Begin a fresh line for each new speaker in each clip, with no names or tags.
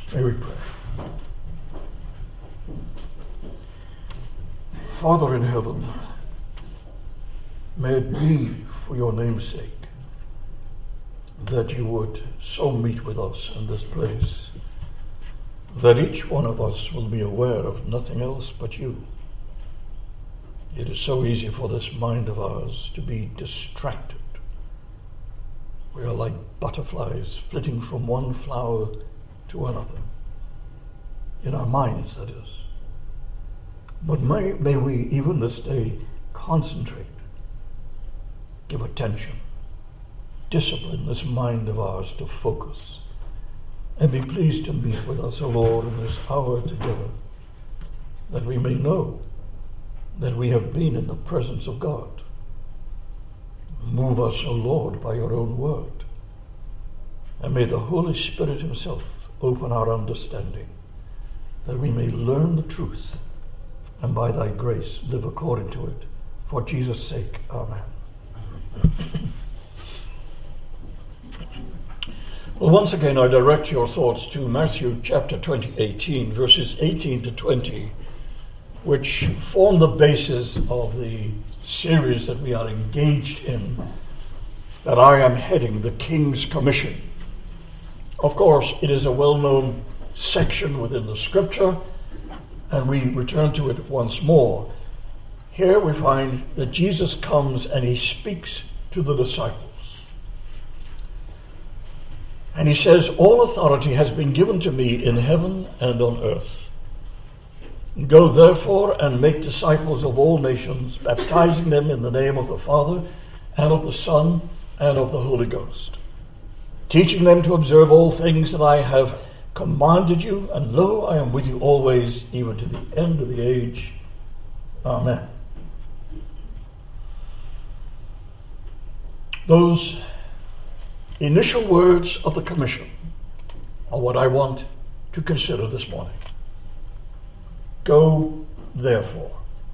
May we pray. Father in heaven, may it be for your name's sake that you would so meet with us in this place, that each one of us will be aware of nothing else but you. It is so easy for this mind of ours to be distracted. We are like butterflies flitting from one flower to another, in our minds, that is. But may we, even this day, concentrate, give attention, discipline this mind of ours to focus, and be pleased to meet with us, O Lord, in this hour together, that we may know that we have been in the presence of God. Move us, O Lord, by your own word, and may the Holy Spirit himself open our understanding, that we may learn the truth, and by thy grace live according to it. For Jesus' sake, amen. Well, once again, I direct your thoughts to Matthew chapter 18, verses 18 to 20, which form the basis of the series that we are engaged in, that I am heading, the King's Commission. Of course, it is a well-known section within the scripture, and we return to it once more. Here we find that Jesus comes and he speaks to the disciples. And he says, "All authority has been given to me in heaven and on earth. Go therefore and make disciples of all nations, baptizing them in the name of the Father and of the Son and of the Holy Ghost, teaching them to observe all things that I have commanded you, and lo, I am with you always, even to the end of the age. Amen." Those initial words of the commission are what I want to consider this morning. Go, therefore.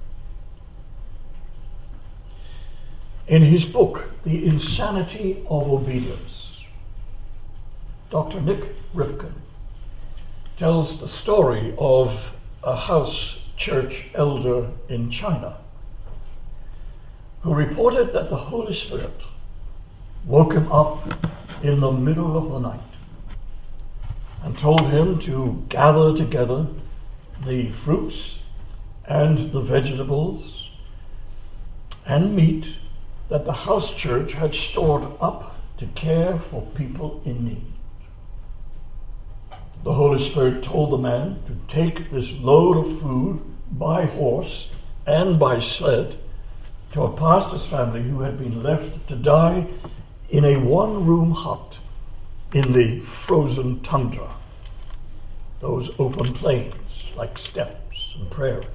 In his book, The Insanity of Obedience, Dr. Nick Ripken tells the story of a house church elder in China who reported that the Holy Spirit woke him up in the middle of the night and told him to gather together the fruits and the vegetables and meat that the house church had stored up to care for people in need. The Holy Spirit told the man to take this load of food by horse and by sled to a pastor's family who had been left to die in a one-room hut in the frozen tundra, those open plains like steppes and prairies.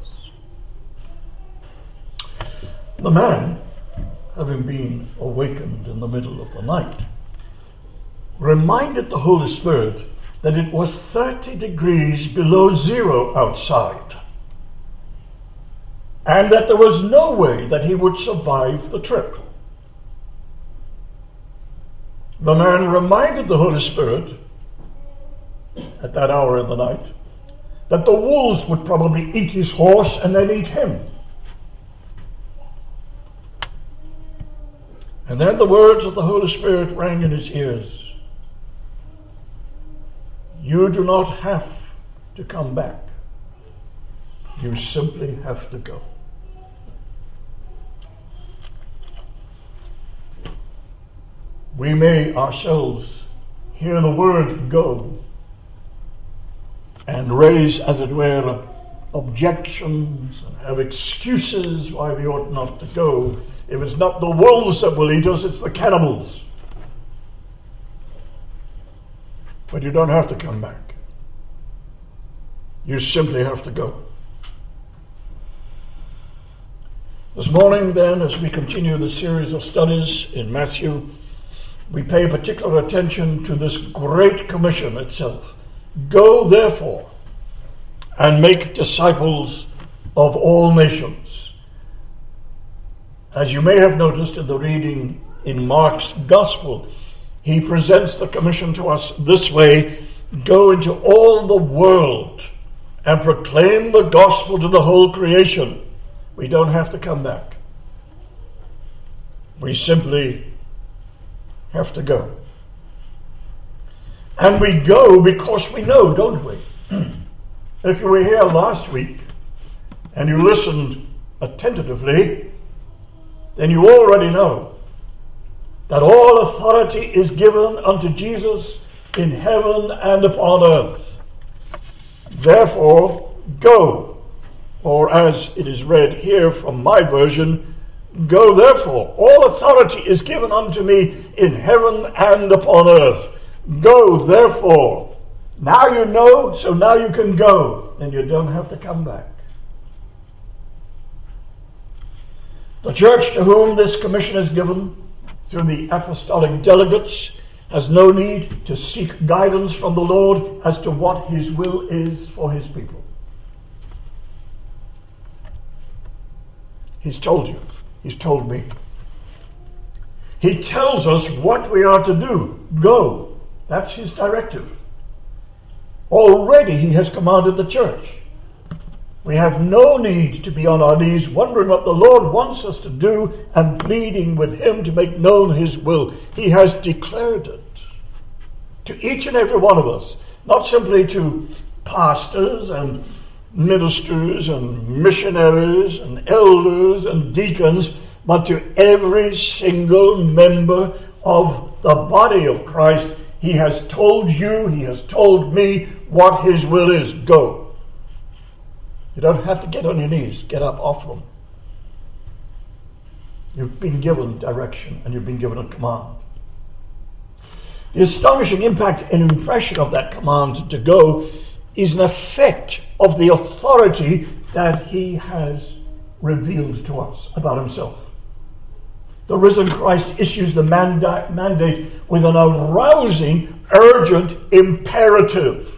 The man, having been awakened in the middle of the night, reminded the Holy Spirit that it was 30 degrees below zero outside, and that there was no way that he would survive the trip. The man reminded the Holy Spirit at that hour in the night that the wolves would probably eat his horse and then eat him. And then the words of the Holy Spirit rang in his ears. You do not have to come back. You simply have to go. We may ourselves hear the word go and raise, as it were, objections and have excuses why we ought not to go. If it's not the wolves that will eat us, it's the cannibals. But you don't have to come back. You simply have to go. This morning, then, as we continue the series of studies in Matthew, we pay particular attention to this great commission itself. Go, therefore, and make disciples of all nations. As you may have noticed in the reading in Mark's Gospel, he presents the commission to us this way Go into all the world and proclaim the gospel to the whole creation. We don't have to come back. We simply have to go. And we go because we know, don't we? If you were here last week and you listened attentively, then you already know that all authority is given unto Jesus in heaven and upon earth. Therefore, go. Or as it is read here from my version, go therefore. All authority is given unto me in heaven and upon earth. Go therefore. Now you know, so now you can go, and you don't have to come back. The church to whom this commission is given through the apostolic delegates has no need to seek guidance from the Lord as to what his will is for his people. He's told you. He's told me. He tells us what we are to do. Go. That's his directive. Already he has commanded the church. We have no need to be on our knees wondering what the Lord wants us to do and pleading with him to make known his will. He has declared it to each and every one of us, not simply to pastors and ministers and missionaries and elders and deacons, but to every single member of the body of Christ. He has told you, he has told me what his will is. Go. You don't have to get on your knees. Get up off them. You've been given direction and you've been given a command. The astonishing impact and impression of that command to go is an effect of the authority that he has revealed to us about himself. The risen Christ issues the mandate with an arousing, urgent imperative.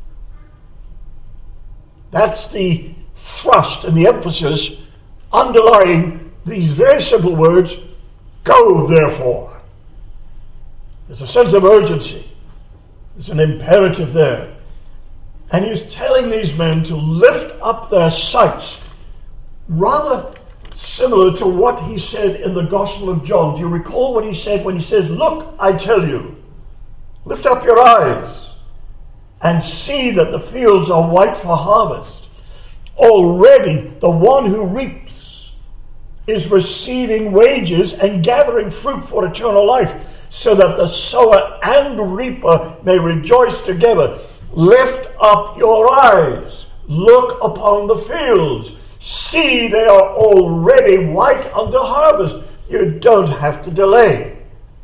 That's the thrust and the emphasis underlying these very simple words, go therefore. There's a sense of urgency. There's an imperative there. And he's telling these men to lift up their sights, rather similar to what he said in the Gospel of John. Do you recall what he said when he says, look, I tell you, lift up your eyes and see that the fields are white for harvest. Already the one who reaps is receiving wages and gathering fruit for eternal life, so that the sower and reaper may rejoice together. Lift up your eyes. Look upon the fields. See, they are already white unto harvest. You don't have to delay.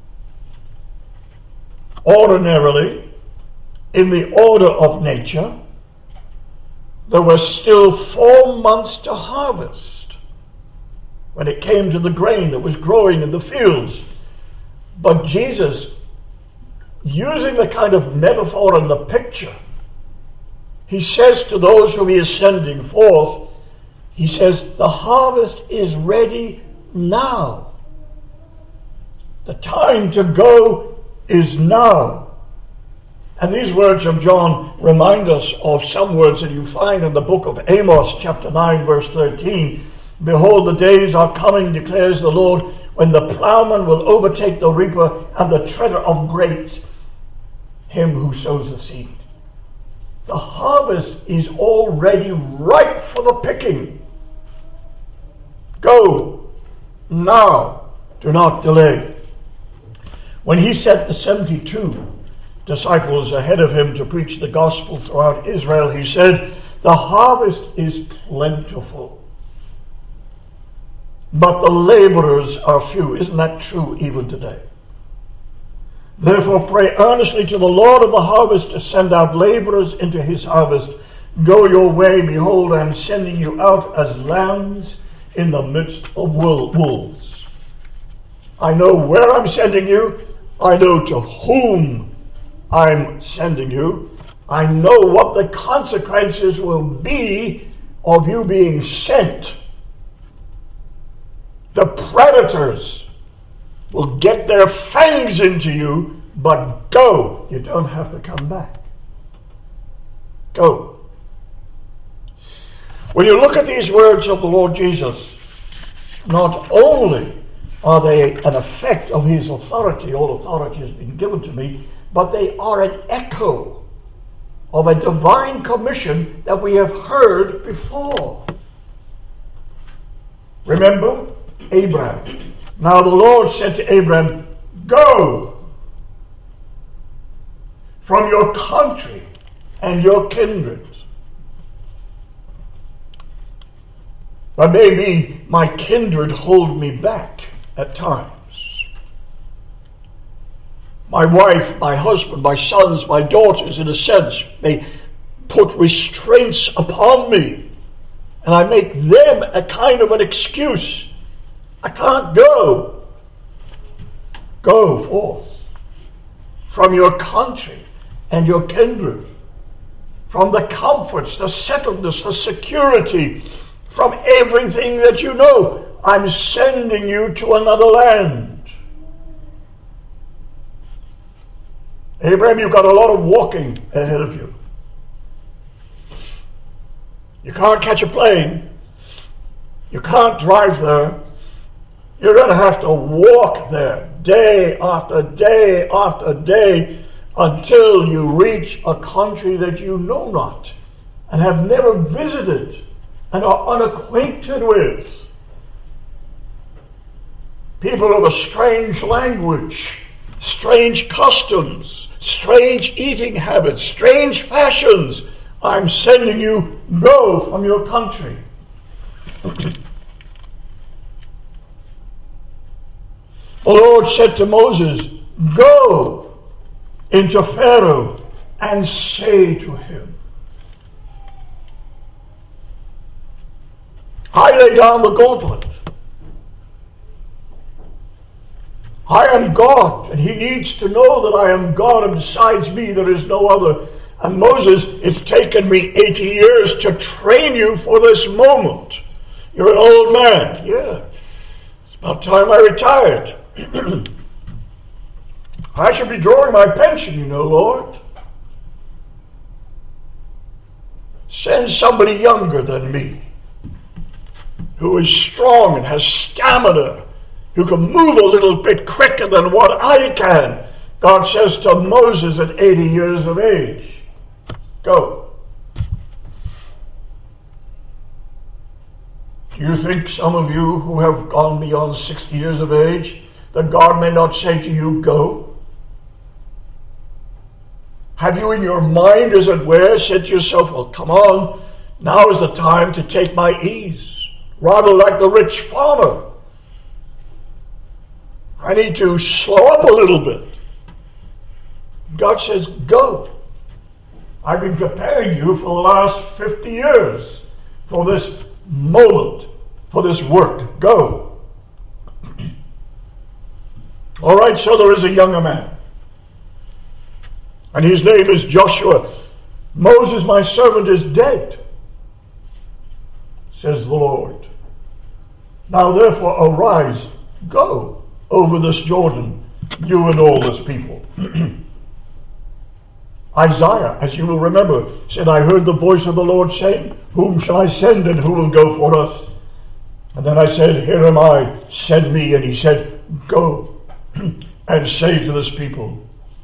Ordinarily, in the order of nature, there were still 4 months to harvest when it came to the grain that was growing in the fields. But Jesus, using the kind of metaphor and the picture, he says to those whom he is sending forth, he says, the harvest is ready now. The time to go is now. And these words of John remind us of some words that you find in the book of Amos, chapter 9, verse 13. Behold, the days are coming, declares the Lord, when the plowman will overtake the reaper and the treader of grapes, him who sows the seed. The harvest is already ripe for the picking. Go now. Do not delay. When he sent the 72 disciples ahead of him to preach the gospel throughout Israel, he said, the harvest is plentiful, but the laborers are few. Isn't that true even today? Therefore pray earnestly to the Lord of the harvest to send out laborers into his harvest. Go your way, behold, I am sending you out as lambs in the midst of wolves. I know where I'm sending you. I know to whom I'm sending you. I know what the consequences will be of you being sent. The predators will get their fangs into you, but go. You don't have to come back. Go. When you look at these words of the Lord Jesus, not only are they an effect of his authority, all authority has been given to me, but they are an echo of a divine commission that we have heard before. Remember Abraham. Now the Lord said to Abraham, go from your country and your kindred. But maybe my kindred hold me back at times. My wife, my husband, my sons, my daughters, in a sense, they put restraints upon me. And I make them a kind of an excuse. I can't go. Go forth from your country and your kindred, from the comforts, the settledness, the security, from everything that you know. I'm sending you to another land. Abraham, you've got a lot of walking ahead of you. You can't catch a plane. You can't drive there. You're going to have to walk there day after day after day until you reach a country that you know not and have never visited and are unacquainted with. People of a strange language, strange customs, strange eating habits, strange fashions. I'm sending you, go from your country. The Lord said to Moses, go into Pharaoh and say to him, I lay down the gauntlet. I am God, and he needs to know that I am God, and besides me there is no other. And Moses, it's taken me 80 years to train you for this moment. You're an old man. Yeah, it's about time I retired. I should be drawing my pension, you know, Lord. Send somebody younger than me, who is strong and has stamina, who can move a little bit quicker than what I can. God says to Moses at 80 years of age, go. Do you think some of you who have gone beyond 60 years of age, that God may not say to you, go? Have you in your mind, as it were, said to yourself, well, come on, now is the time to take my ease, rather like the rich farmer. I need to slow up a little bit. God says, go. I've been preparing you for the last 50 years for this moment, for this work. Go. All right, so there is a younger man, and his name is Joshua. Moses, my servant, is dead, says the Lord. Now therefore arise, go over this Jordan, you and all this people. Isaiah, as you will remember, said, I heard the voice of the Lord saying, whom shall I send and who will go for us? And then I said, here am I, send me. And he said, go and say to this people.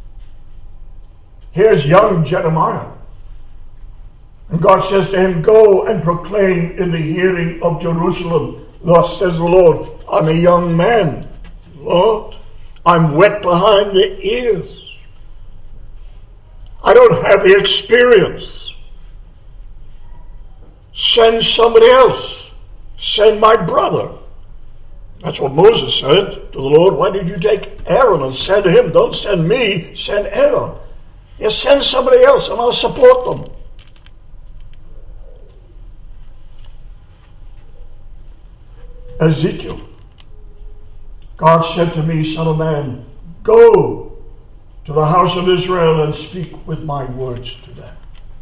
Here's young Jeremiah. And God says to him, go and proclaim in the hearing of Jerusalem. Thus says the Lord, I'm a young man, Lord. I'm wet behind the ears. I don't have the experience. Send somebody else. Send my brother. That's what Moses said to the Lord. Why did you take Aaron and send him? Don't send me, send Aaron. Yes, send somebody else and I'll support them. Ezekiel. God said to me, son of man, go to the house of Israel and speak with my words to them.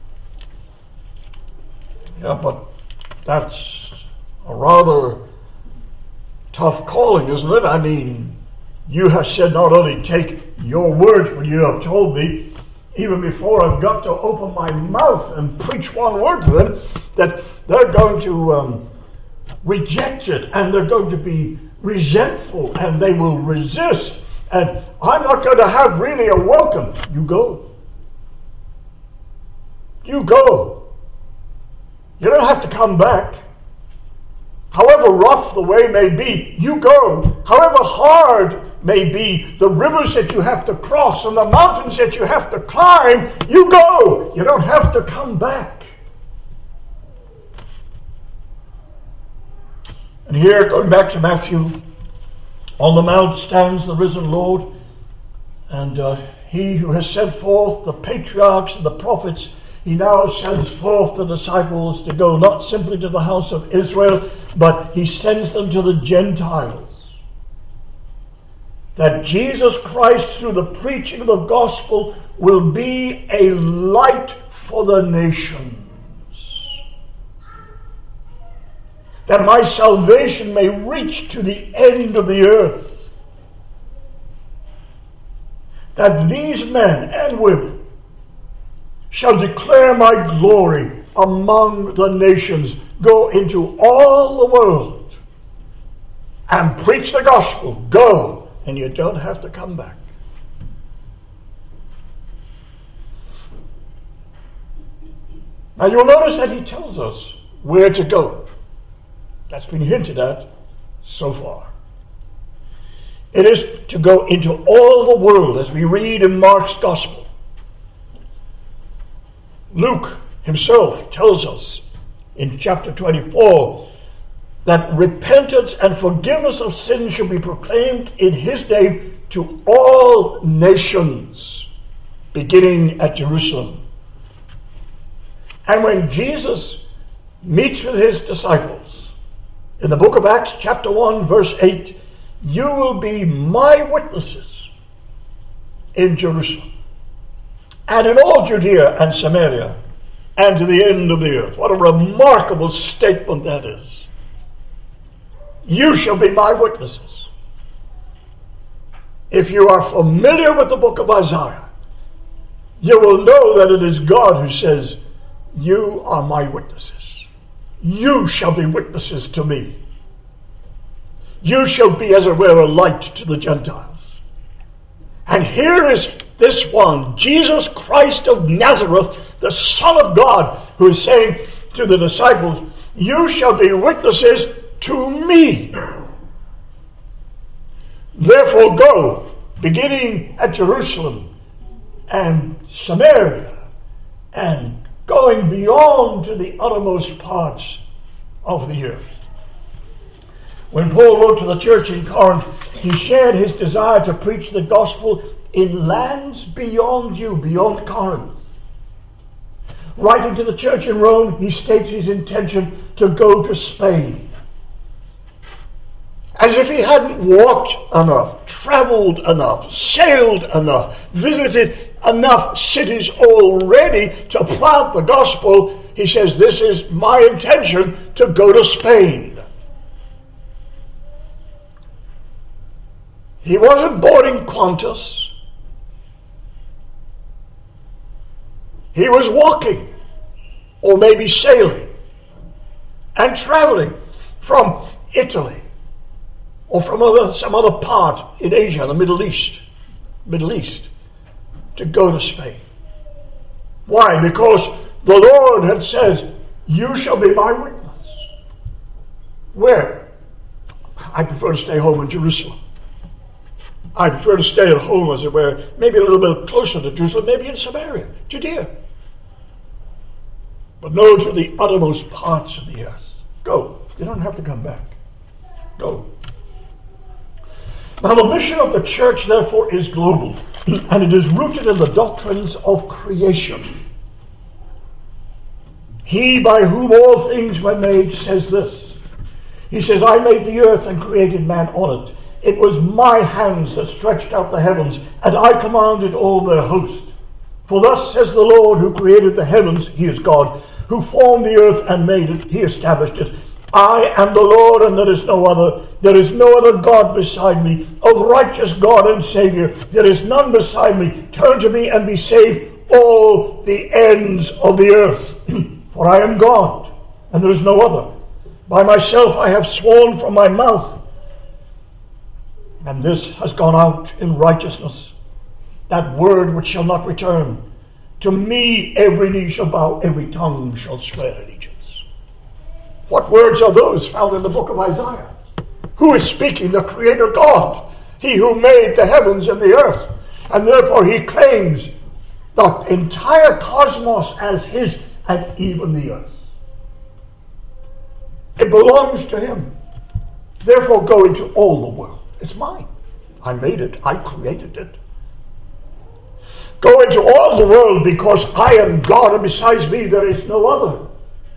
Yeah, but that's a rather tough calling, isn't it? I mean, you have said not only take your words, but you have told me even before I've got to open my mouth and preach one word to them, that they're going to reject it, and they're going to be resentful, and they will resist, and I'm not going to have really a welcome. You go. You go. You don't have to come back. However rough the way may be, you go. However hard may be the rivers that you have to cross and the mountains that you have to climb, you go. You don't have to come back. And here, going back to Matthew, on the mount stands the risen Lord, and he who has sent forth the patriarchs and the prophets, he now sends forth the disciples to go not simply to the house of Israel, but he sends them to the Gentiles. That Jesus Christ, through the preaching of the gospel, will be a light for the nations. That my salvation may reach to the end of the earth. That these men and women shall declare my glory among the nations. Go into all the world and preach the gospel. Go, and you don't have to come back. Now you'll notice that he tells us where to go. That's been hinted at so far. It is to go into all the world, as we read in Mark's gospel. Luke himself tells us in chapter 24 that repentance and forgiveness of sins shall be proclaimed in his name to all nations, beginning at Jerusalem. And when Jesus meets with his disciples, in the book of Acts chapter 1 verse 8, you will be my witnesses in Jerusalem, and in all Judea and Samaria, and to the end of the earth. What a remarkable statement that is. You shall be my witnesses. If you are familiar with the book of Isaiah, you will know that it is God who says, you are my witnesses. You shall be witnesses to me. You shall be, as it were, a light to the Gentiles. And here is this one, Jesus Christ of Nazareth, the Son of God, who is saying to the disciples, you shall be witnesses to me. Therefore go, beginning at Jerusalem and Samaria, and going beyond to the uttermost parts of the earth. When Paul wrote to the church in Corinth, he shared his desire to preach the gospel in lands beyond you, beyond Corinth. Writing to the church in Rome, he states his intention to go to Spain. As if he hadn't walked enough, traveled enough, sailed enough, visited enough cities already to plant the gospel, he says, this is my intention to go to Spain. He wasn't boarding Qantas. He was walking, or maybe sailing, and traveling from Italy, or from some other part in Asia, the Middle East, to go to Spain. Why? Because the Lord had said, you shall be my witness. Where? I prefer to stay home in Jerusalem. I prefer to stay at home, as it were, maybe a little bit closer to Jerusalem, maybe in Samaria, Judea. But no, to the uttermost parts of the earth. Go. You don't have to come back. Go. Now, the mission of the church, therefore, is global, and it is rooted in the doctrines of creation. He by whom all things were made says this. He says, I made the earth and created man on it. It was my hands that stretched out the heavens, and I commanded all their host. For thus says the Lord who created the heavens, he is God, who formed the earth and made it, he established it. I am the Lord, and there is no other. There is no other God beside me, O righteous God and Savior. There is none beside me. Turn to me and be saved, all the ends of the earth. For I am God, and there is no other. By myself I have sworn from my mouth, and this has gone out in righteousness, that word which shall not return. To me every knee shall bow, every tongue shall swear allegiance. What words are those found in the book of Isaiah? Who is speaking? The Creator God, He who made the heavens and the earth. And therefore He claims the entire cosmos as His, and even the earth. It belongs to Him. Therefore go into all the world. It's mine. I made it. I created it. Go into all the world, because I am God, and besides me there is no other.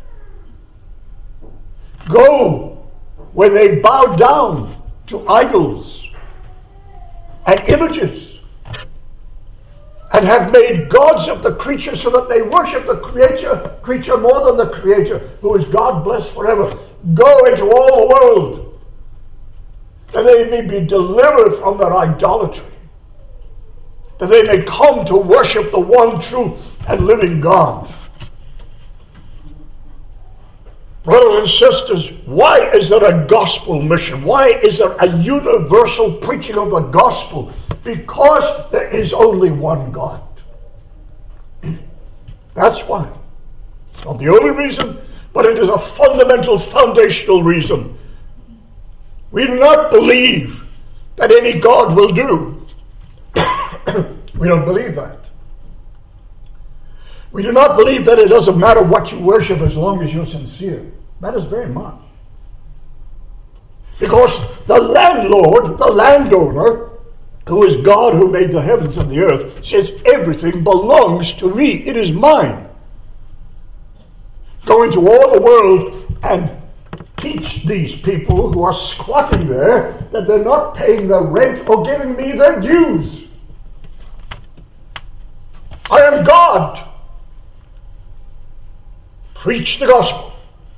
Go where they bow down to idols and images, and have made gods of the creature, so that they worship the creature more than the Creator, who is God blessed forever. Go into all the world, that they may be delivered from their idolatry, that they may come to worship the one true and living God. Brothers and sisters, why is there a gospel mission? Why is there a universal preaching of the gospel? Because there is only one God. That's why. It's not the only reason, but it is a fundamental, foundational reason. We do not believe that any God will do. We don't believe that. We do not believe that it doesn't matter what you worship as long as you're sincere. Matters very much. Because the landlord, the landowner, who is God who made the heavens and the earth, says everything belongs to me. It is mine. Go into all the world and teach these people who are squatting there that they're not paying their rent or giving me their dues. I am God. Preach the gospel.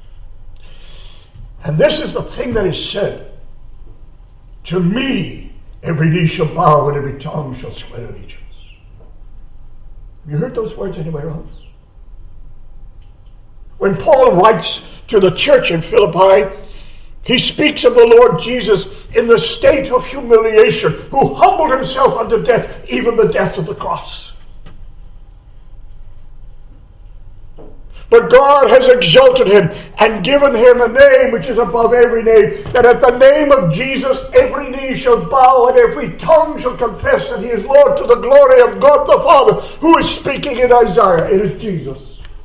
And this is the thing that is said. To me, every knee shall bow and every tongue shall swear allegiance. Have you heard those words anywhere else? When Paul writes to the church in Philippi, he speaks of the Lord Jesus in the state of humiliation, who humbled himself unto death, even the death of the cross. But God has exalted him and given him a name which is above every name, that at the name of Jesus every knee shall bow and every tongue shall confess that he is Lord, to the glory of God the Father. Who is speaking in Isaiah? It is Jesus.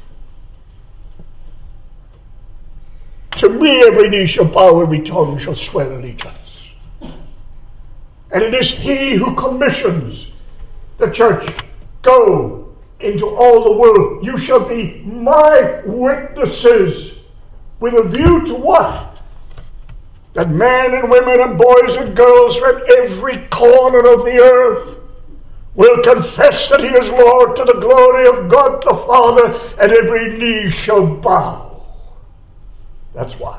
To me every knee shall bow, every tongue shall swear allegiance. And it is he who commissions the church. Go into all the world. You shall be my witnesses. With a view to what? That men and women and boys and girls from every corner of the earth will confess that he is Lord, to the glory of God the Father, and every knee shall bow. That's why.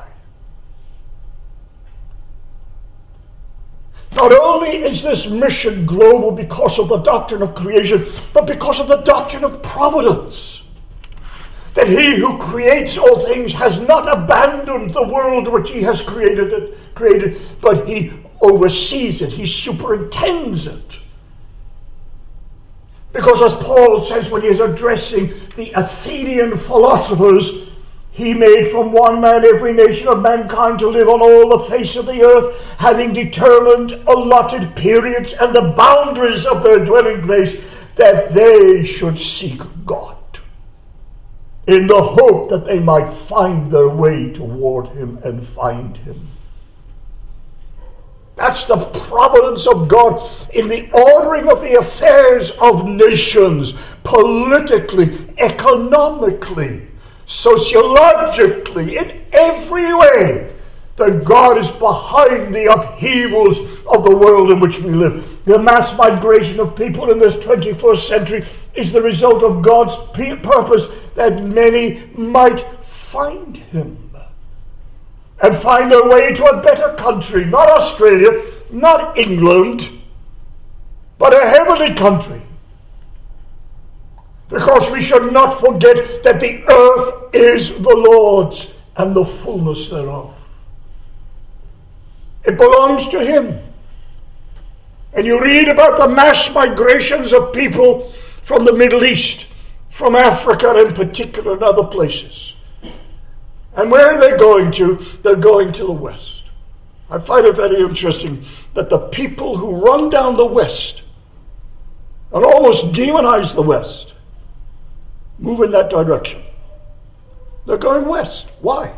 Not only is this mission global because of the doctrine of creation, but because of the doctrine of providence. That he who creates all things has not abandoned the world which he has created, but he oversees it, he superintends it. Because as Paul says when he is addressing the Athenian philosophers, he made from one man every nation of mankind to live on all the face of the earth, having determined allotted periods and the boundaries of their dwelling place, that they should seek God, in the hope that they might find their way toward him and find him. That's the providence of God in the ordering of the affairs of nations, politically, economically, sociologically, in every way, that God is behind the upheavals of the world in which we live. The mass migration of people in this 21st century is the result of God's purpose that many might find him and find their way to a better country, not Australia, not England, but a heavenly country. Because we should not forget that the earth is the Lord's and the fullness thereof. It belongs to Him. And you read about the mass migrations of people from the Middle East, from Africa in particular, and other places. And where are they going to? They're going to the West. I find it very interesting that the people who run down the West and almost demonize the West move in that direction. They're going west. Why?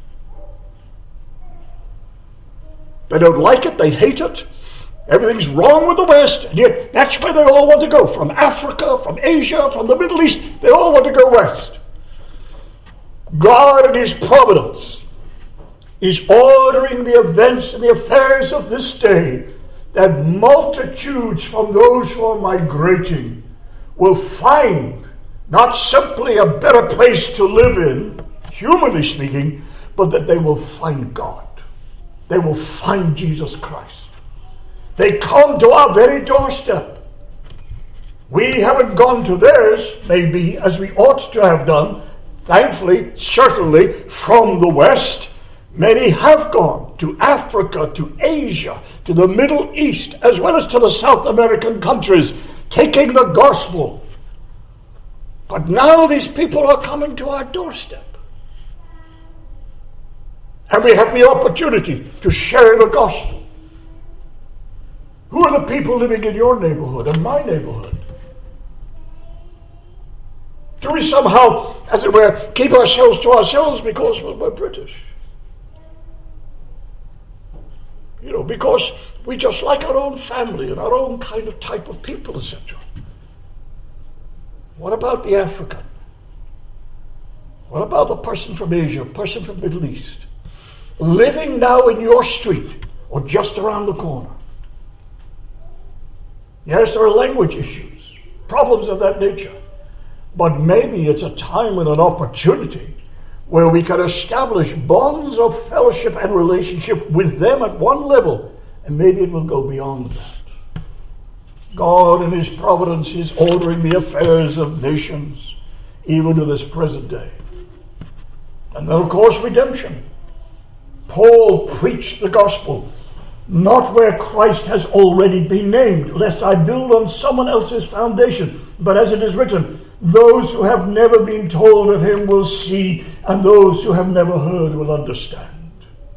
They don't like it. They hate it. Everything's wrong with the West, and yet that's where they all want to go. From Africa, from Asia, from the Middle East, they all want to go west. God in His providence is ordering the events and the affairs of this day, that multitudes from those who are migrating will find not simply a better place to live in, humanly speaking, but that they will find God. They will find Jesus Christ. They come to our very doorstep. We haven't gone to theirs, maybe, as we ought to have done. Thankfully, certainly, from the West, many have gone to Africa, to Asia, to the Middle East, as well as to the South American countries, taking the gospel. But now these people are coming to our doorstep. And we have the opportunity to share the gospel. Who are the people living in your neighborhood and my neighborhood? Do we somehow, as it were, keep ourselves to ourselves because we're British? You know, because we just like our own family and our own kind of type of people, etc. What about the African? What about the person from Asia, person from the Middle East, living now in your street or just around the corner? Yes, there are language issues, problems of that nature. But maybe it's a time and an opportunity where we can establish bonds of fellowship and relationship with them at one level, and maybe it will go beyond that. God in His providence is ordering the affairs of nations, even to this present day. And then, of course, redemption. Paul preached the gospel, not where Christ has already been named, lest I build on someone else's foundation. But as it is written, those who have never been told of Him will see, and those who have never heard will understand.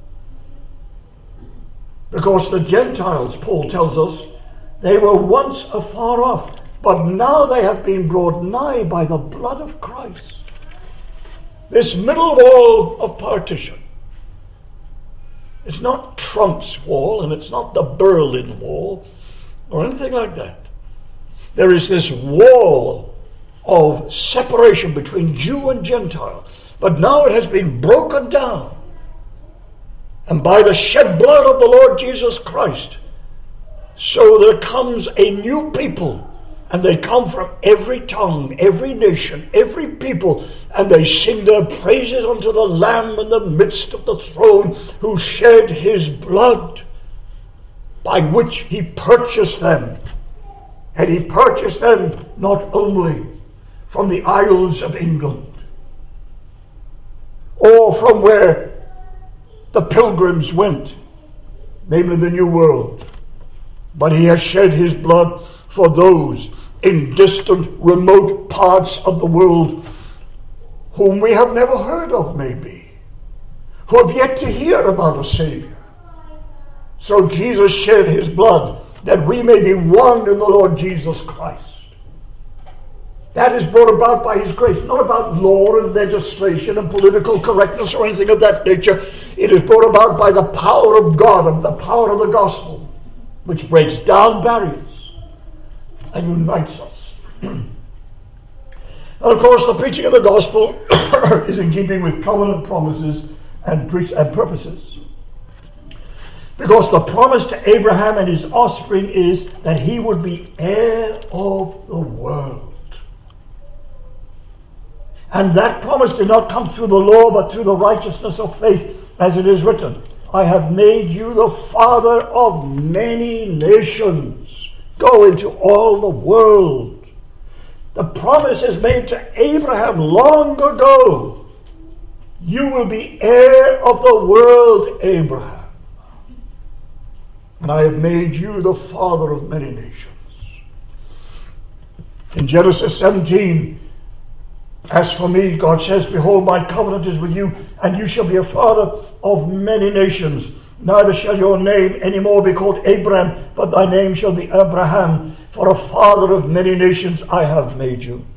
Because the Gentiles, Paul tells us, they were once afar off, but now they have been brought nigh by the blood of Christ. This middle wall of partition, it's not Trump's wall, and it's not the Berlin Wall, or anything like that. There is this wall of separation between Jew and Gentile, but now it has been broken down. And by the shed blood of the Lord Jesus Christ, so there comes a new people, and they come from every tongue, every nation, every people, and they sing their praises unto the Lamb in the midst of the throne, who shed His blood, by which He purchased them. And He purchased them not only from the Isles of England, or from where the pilgrims went, namely the New World, but He has shed His blood for those in distant, remote parts of the world whom we have never heard of, maybe, who have yet to hear about a Savior. So Jesus shed His blood that we may be one in the Lord Jesus Christ. That is brought about by His grace, not about law and legislation and political correctness or anything of that nature. It is brought about by the power of God and the power of the gospel, which breaks down barriers and unites us. And of course, the preaching of the gospel is in keeping with covenant promises and purposes. Because the promise to Abraham and his offspring is that he would be heir of the world. And that promise did not come through the law, but through the righteousness of faith, as it is written, I have made you the father of many nations. Go into all the world. The promise is made to Abraham long ago. You will be heir of the world, Abraham. And I have made you the father of many nations. In Genesis 17, as for me, God says, behold, my covenant is with you, and you shall be a father of many nations. Neither shall your name any more be called Abraham, but thy name shall be Abraham, for a father of many nations I have made you.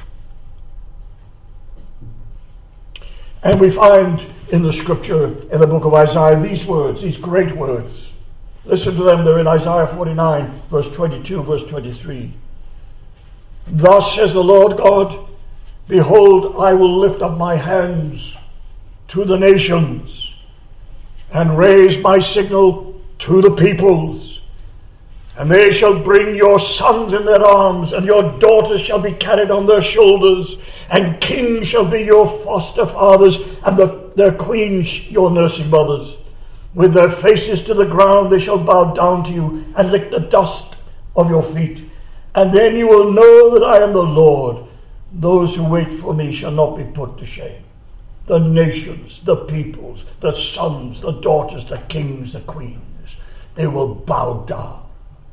And we find in the scripture, in the book of Isaiah, these words, these great words. Listen to them. They're in Isaiah 49, verse 22, verse 23. Thus says the Lord God, behold, I will lift up my hands to the nations and raise my signal to the peoples. And they shall bring your sons in their arms, and your daughters shall be carried on their shoulders, and kings shall be your foster fathers, and their queens your nursing mothers. With their faces to the ground they shall bow down to you, and lick the dust of your feet. And then you will know that I am the Lord. Those who wait for me shall not be put to shame. The nations, the peoples, the sons, the daughters, the kings, the queens, they will bow down.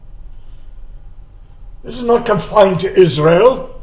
This is not confined to Israel.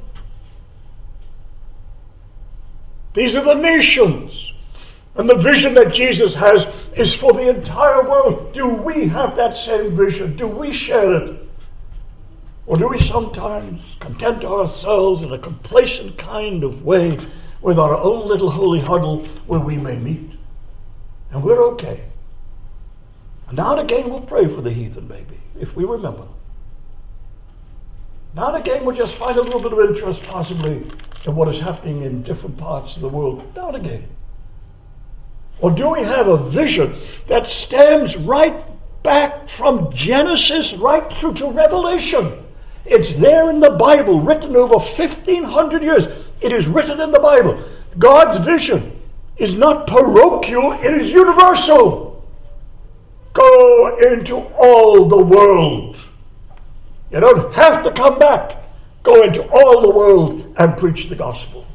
These are the nations. And the vision that Jesus has is for the entire world. Do we have that same vision? Do we share it? Or do we sometimes content ourselves in a complacent kind of way with our own little holy huddle where we may meet? And we're okay. And now and again we'll pray for the heathen, maybe, if we remember. Now and again we'll just find a little bit of interest possibly in what is happening in different parts of the world. Now and again. Or do we have a vision that stems right back from Genesis right through to Revelation? It's there in the Bible, written over 1,500 years. It is written in the Bible. God's vision is not parochial, it is universal. Go into all the world. You don't have to come back. Go into all the world and preach the gospel.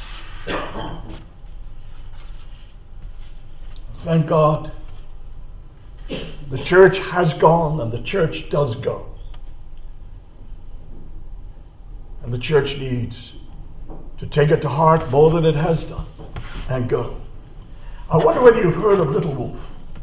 Thank God. The church has gone and the church does go. And the church needs to take it to heart more than it has done and go. I wonder whether you've heard of Little Wolf.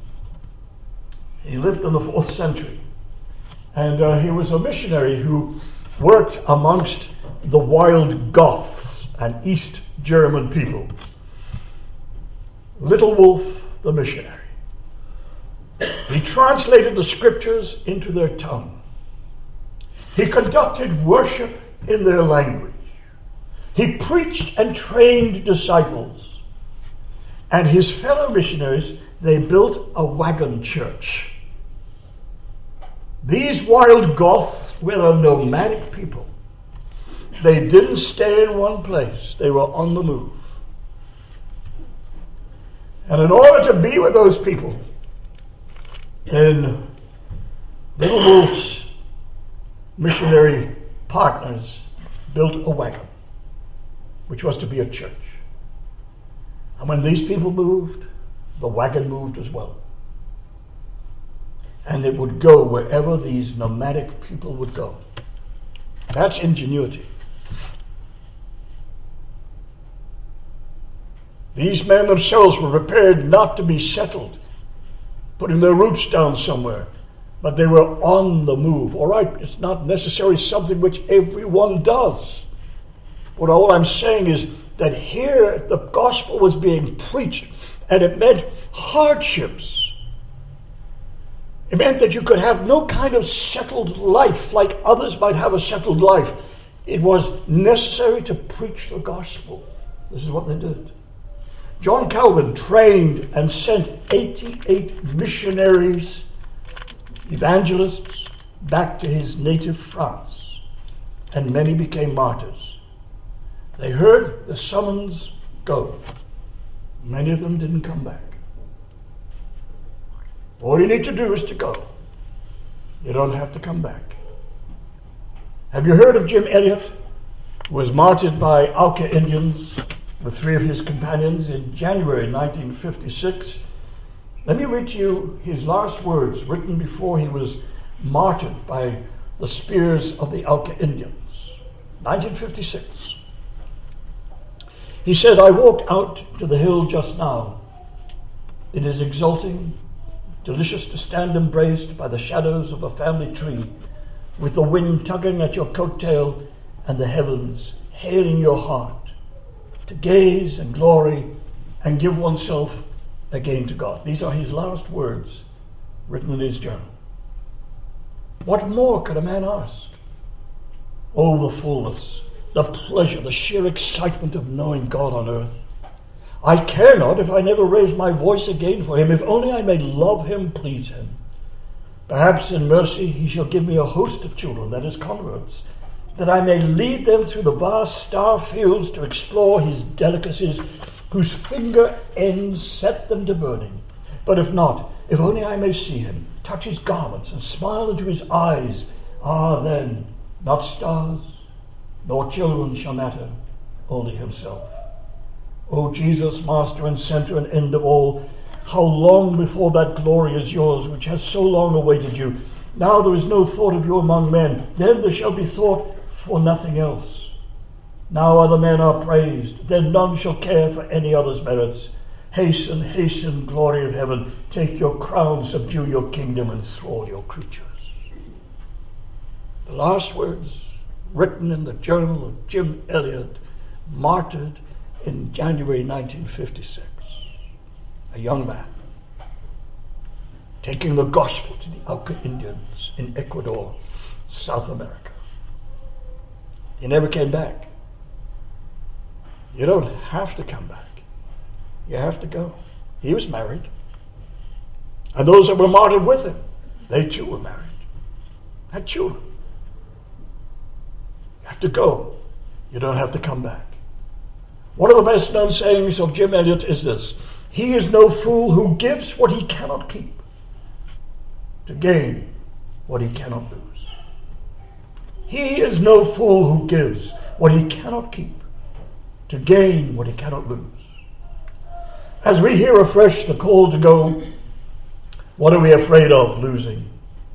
He lived in the 4th century. And he was a missionary who worked amongst the wild Goths and East German people. Little Wolf, the missionary. He translated the scriptures into their tongue. He conducted worship in their language. He preached and trained disciples. And his fellow missionaries, they built a wagon church. These wild Goths were a nomadic people. They didn't stay in one place. They were on the move. And in order to be with those people, then Little Wolf's missionary partners built a wagon, which was to be a church. And when these people moved, the wagon moved as well. And it would go wherever these nomadic people would go. That's ingenuity. These men themselves were prepared not to be settled, putting their roots down somewhere, but they were on the move. All right, it's not necessarily something which everyone does. But all I'm saying is that here the gospel was being preached, and it meant hardships. It meant that you could have no kind of settled life like others might have a settled life. It was necessary to preach the gospel. This is what they did. John Calvin trained and sent 88 missionaries, evangelists, back to his native France, and many became martyrs. They heard the summons, go. Many of them didn't come back. All you need to do is to go. You don't have to come back. Have you heard of Jim Elliot? was martyred by Auca Indians with 3 of his companions in January 1956. Let me read to you his last words, written before he was martyred by the spears of the Auca Indians. 1956. He said, "I walked out to the hill just now. It is exalting, delicious to stand embraced by the shadows of a family tree, with the wind tugging at your coattail and the heavens hailing your heart, to gaze and glory and give oneself again to God." These are his last words written in his journal. What more could a man ask? Oh, the fullness, the pleasure, the sheer excitement of knowing God on earth. I care not if I never raise my voice again for him, if only I may love him, please him. Perhaps in mercy he shall give me a host of children, that is converts, that I may lead them through the vast star fields to explore his delicacies, whose finger ends set them to burning. But if not, if only I may see him, touch his garments, and smile into his eyes, then not stars nor children shall matter, only himself. O Jesus, master and center and end of all, how long before that glory is yours, which has so long awaited you? Now there is no thought of you among men, then there shall be thought for nothing else. Now other men are praised, then none shall care for any other's merits. Hasten, hasten, glory of heaven, take your crown, subdue your kingdom, and thrall your creatures. The last words written in the journal of Jim Elliot, martyred in January 1956. A young man taking the gospel to the Auca Indians in Ecuador, South America. He never came back. You don't have to come back. You have to go. He was married. And those that were martyred with him, they too were married, had children. You have to go. You don't have to come back. One of the best known sayings of Jim Elliot is this: he is no fool who gives what he cannot keep to gain what he cannot lose. He is no fool who gives what he cannot keep to gain what he cannot lose. As we hear afresh the call to go, what are we afraid of losing?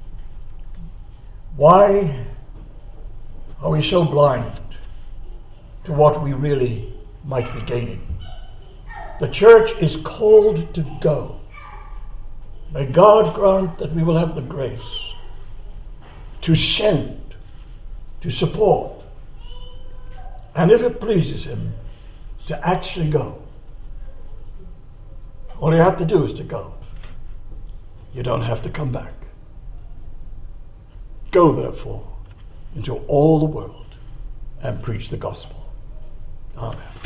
Why are we so blind to what we really might be gaining? The church is called to go. May God grant that we will have the grace to send, to support, and if it pleases him, to actually go. All you have to do is to go. You don't have to come back. Go, therefore, into all the world and preach the gospel. Amen.